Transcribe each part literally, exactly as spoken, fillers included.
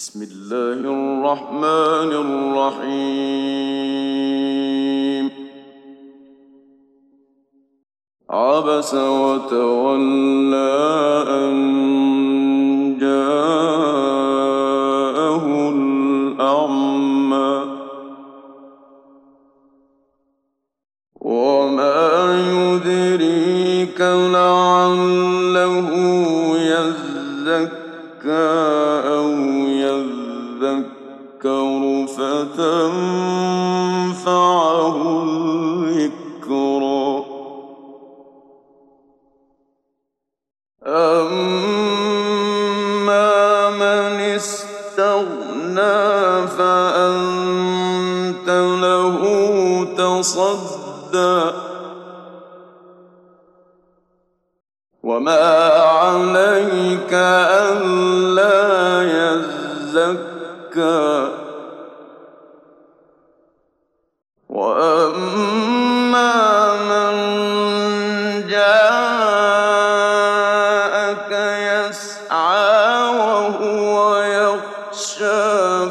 بسم الله الرحمن الرحيم. عبس وتولى أن جاءه الأعمى وما يدريك لعله يزكى أو يذكر فتنفعه الذكرى. أما من استغنى فأنت له تصدى وما عليك ألا يزكى. وأما من جاءك يسعى وهو يخشى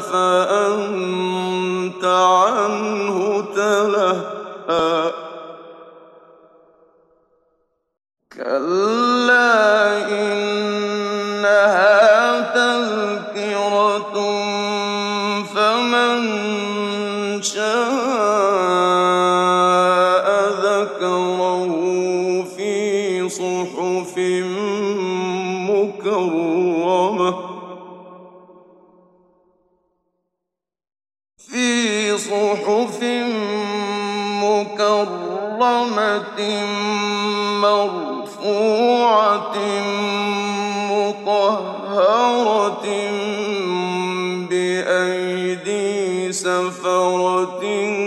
فأنت عنه تلهى. كلا إنها تذكرة فمن شاء ذكره في صحف مكرمة في صحف مكرمة مرفوعة مطهرة بأيدي سفرة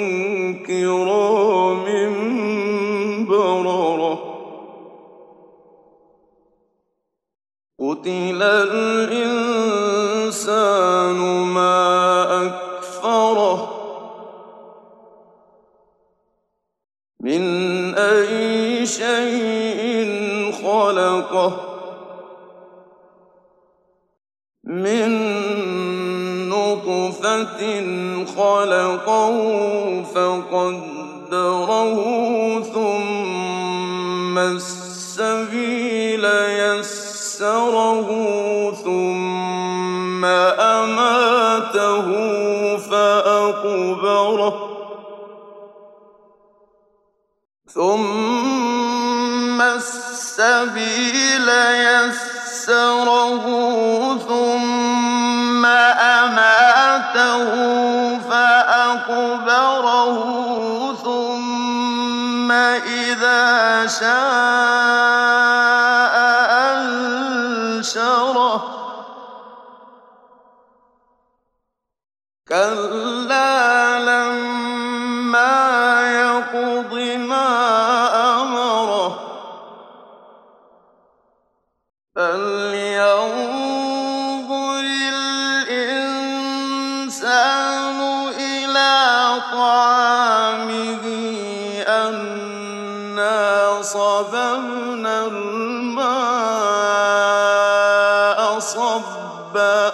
كرام بررة. قتل الإنسان ما أكفره من أي شيء خلقه من نطفة خلقه فقدره ثم السبيل يسره ثم أماته فأقبره ثم السبيل يسره ثم أماته فأقبره ثم إذا شاء أنشره. كلا لما يقض ما أمره فلينظر الإنسان إلى طعامه أنا صببنا الماء صبا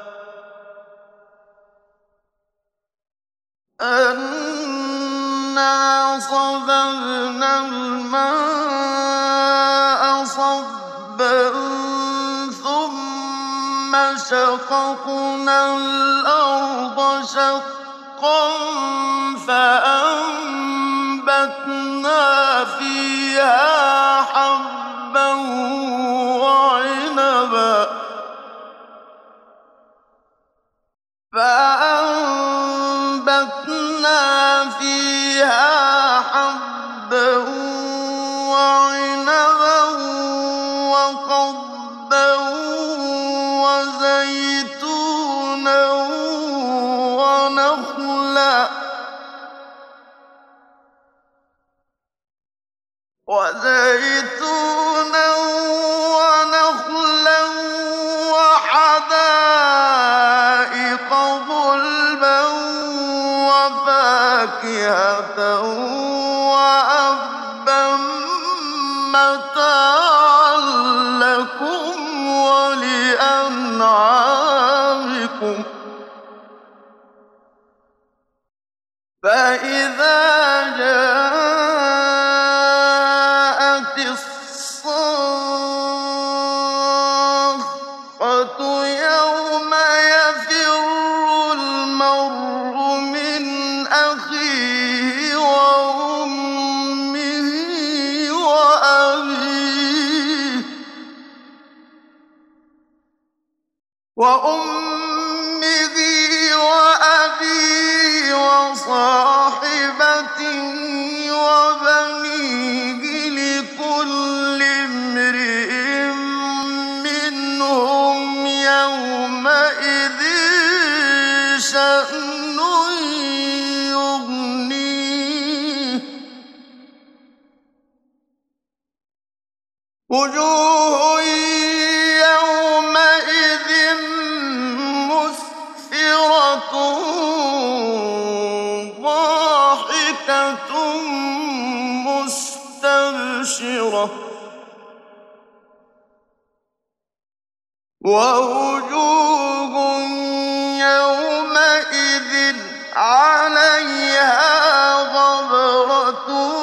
أنا صببنا الماء صبا ثم شققنا الأرض شقا فأنبتنا فيها حبا وعنبا فأنبتنا فيها حبا وعنبا وقضبا وزيتونا ونخلا وزيتونا ونخلا وحدائق غلبا وفاكهة وأبا متاعا لكم ولأنعامكم. لكم فإذا جاءت الصاخة يوم يفر المرء من أخيه وأمه وأبيه وأمه وأبيه وصاحبته وبنيه لكل امرئ منهم يومئذ شأن يغنيه وجوه يومئذ مسفرة ضاحكة مستبشرة ووجوه يومئذ عليها غبرة